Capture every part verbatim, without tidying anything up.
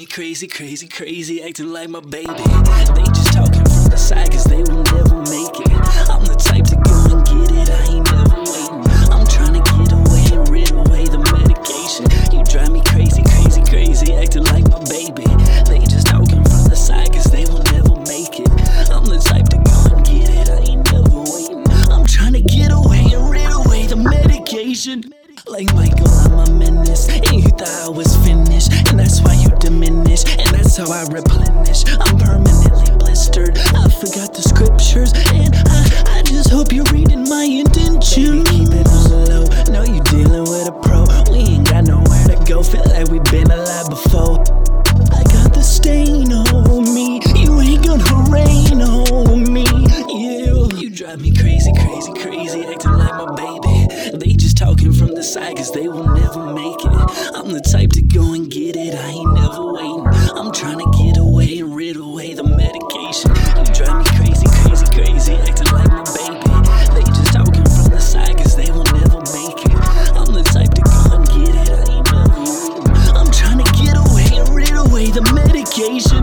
me crazy, crazy, crazy, acting like my baby. They just talking from the side cause they will never make it. I'm the type to go and get it, I ain't never waiting. I'm trying to get away and rid away the medication. You drive me crazy, crazy, crazy, acting like my baby. They just talking from the side cause they will never make it. I'm the type to go and get it, I ain't never waiting. I'm trying to get away and rid away the medication. Like Michael, I'm a menace, and you thought I was finished, and that's why you diminish, and that's how I replenish. I'm permanently blistered, I forgot the scriptures, and I, I just hope you're reading my intentions. Baby, keep it on the low, know you dealing with a pro. We ain't got nowhere to go, feel like we been alive before. I got the stain on me, you ain't gonna rain on me. You, you drive me crazy, crazy, crazy, acting like my baby. They just talking from the side cause they will never make it. I'm the type to go and get it, I ain't never waiting. I'm trying to get away and rid away the medication. You drive me crazy, crazy, crazy, acting like my baby. They just talking from the side cause they will never make it. I'm the type to go and get it, I ain't never waiting. I'm trying to get away and rid away the medication.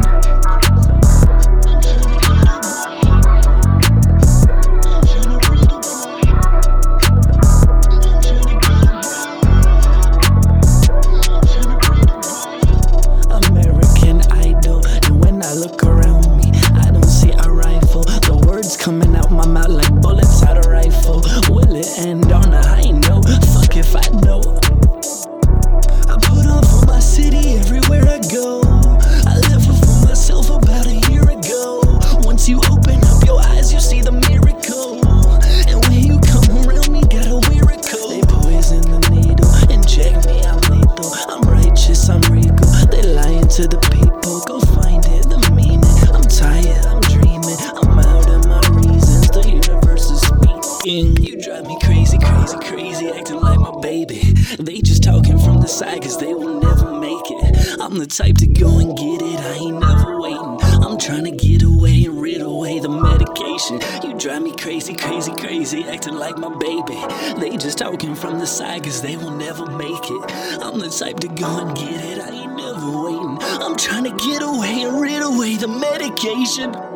Coming out my mouth like bullets out a rifle. Will it end on a high note? Fuck if I know. I put on for my city everywhere I go. I left it for myself about a year ago. Once you open up your eyes, you see the miracle. And when you come around me, gotta wear a coat. They poison the needle and check me, I'm lethal. I'm righteous, I'm regal. They lying to the people, go find it, the meaning. I'm tired, I'm dreaming, I'm out of my reasons. The universe is speaking. You drive me crazy, crazy, crazy, acting like my baby. They just talking from the side cause they will never make it. I'm the type to go and get it, I ain't never waiting. I'm trying to get away and rid away the medication. You drive me crazy, crazy, crazy, acting like my baby. They just talking from the side cause they will never make it. I'm the type to go and get it, I ain't never waiting. I'm trying to get away and rid away the medication.